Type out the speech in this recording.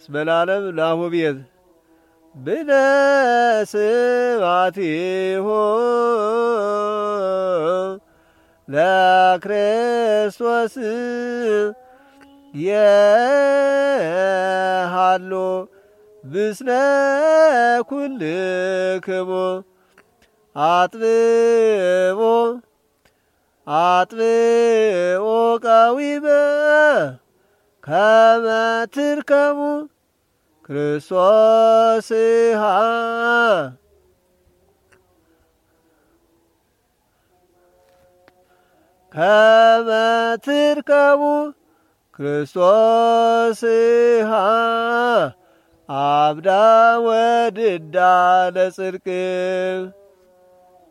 ስመላለም ናሁ ቤት ብነ ስብሐቲሁ ለክርስቶስ የሃሎ ብስነ ኩልክሙ አጥብቦ ቀዊመ ከመ ትርከቡ ክርስቶስሃ ከመ ትርከቡ ክርስቶስሃ አብዳ ወድዳ ለጽድቅ